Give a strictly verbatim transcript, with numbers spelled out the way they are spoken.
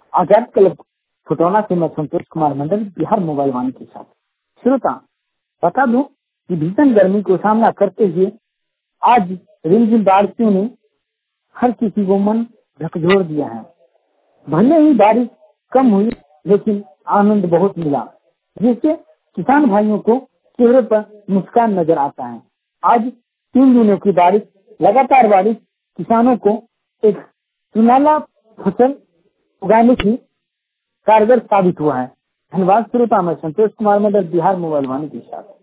आजाद club Futauna से मैं Santosh Kumar Mandal, Bihar mobile Vani के साथ। श्रोता, बता दूं कि भीषण गर्मी को सामना करते हुए आज रिमझिम बारिशों ने हर किसी को मन झकझोर दिया है। भले ही बारिश कम हुई लेकिन आनंद बहुत मिला, जिससे किसान भाइयों को चेहरे पर मुस्कान नजर आता है। आज तीन दिनों की बारिश, लगातार बारिश किसानों को एक सुनहरा फसल उगाने की कारगर साबित हुआ है। धन्यवाद श्रोता, मैं संतोष कुमार मंडल, बिहार मोबाइल वाणी के साथ।